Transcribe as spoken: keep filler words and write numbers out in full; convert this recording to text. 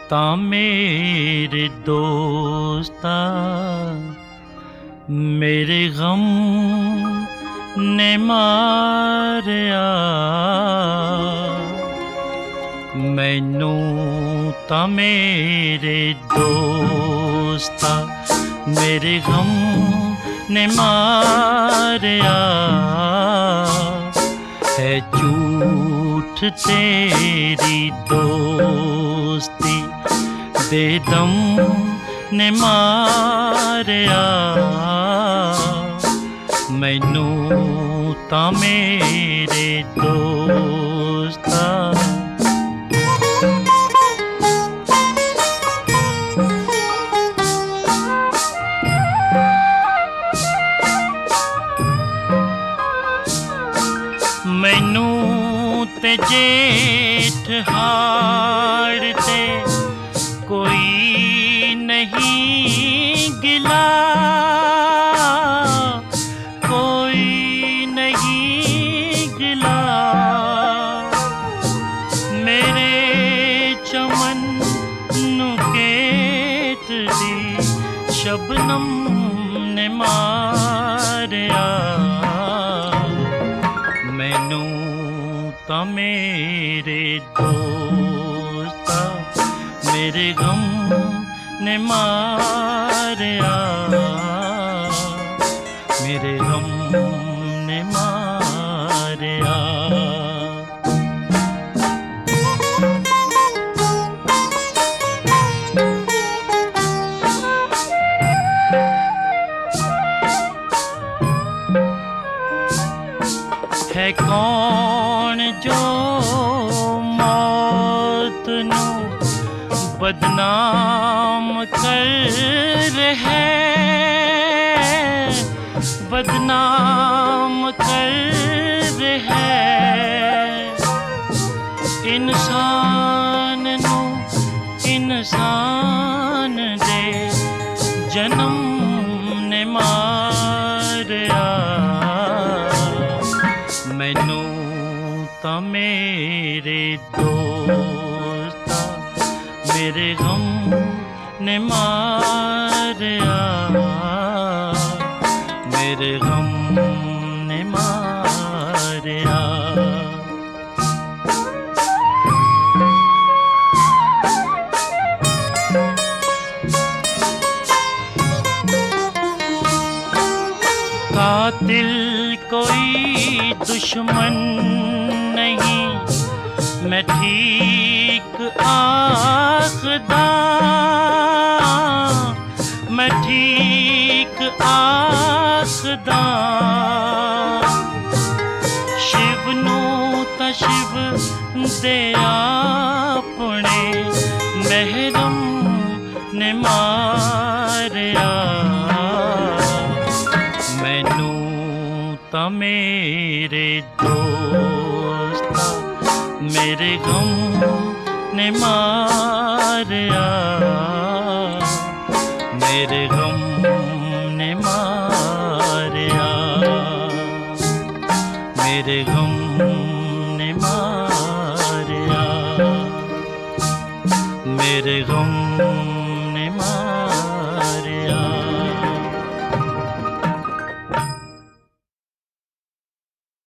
ਤਾਂ ਮੇਰੇ ਦੋਸਤਾ ਮੇਰੇ ਗਮ ਨੇ ਮਾਰਿਆ। ਮੈਨੂੰ ਤਾਂ ਮੇਰੇ ਦੋਸਤਾ ਮੇਰੇ ਗਮ ਨੇ ਮਾਰਿਆ। है झूठ तेरी दोस्ती दे दम ने मारिया। मैनू तां मेरे दोस्ता मैनू ते जेठ हाड़ ते कोई नहीं गिला, कोई नहीं गिला। मेरे चमन नू केत दी शबनम ने मारिया। मैनू तां मेरे दोस्ता मेरे गम ने मारिया। मेरे गम ने मारिया। है कौन जो मौत नू बदनाम कर है, बदनाम कर है। इंसान नू इंसान दे जन्म ने मारिया। मैनू तां मेरे दोस्ता मेरे गम ने मारिया। मेरे गम ने मारिया। कातिल कोई दुश्मन नहीं, मैं ठीक आखदा, मैं ठीक आखदा। शिव नू तां शिव दे अपने महरम ने मारिया। मैनू तां मेरे दोस्ता मेरे गम ने मारिया। मेरे गम ने मारिया। मेरे गम ने मारिया। मेरे गम